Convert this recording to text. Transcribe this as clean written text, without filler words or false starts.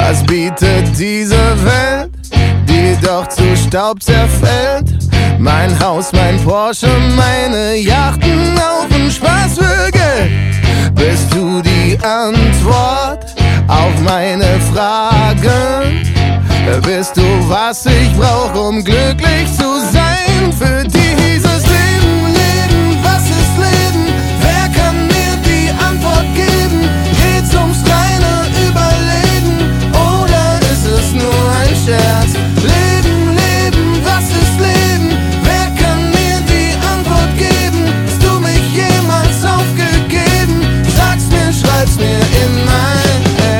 Was bietet diese Welt, die doch zu Staub zerfällt? Mein Haus, mein Porsche, meine Yachten auf den Spaßvögel. Bist du die Antwort auf meine Fragen? Bist du, was ich brauch, um glücklich zu sein? Für die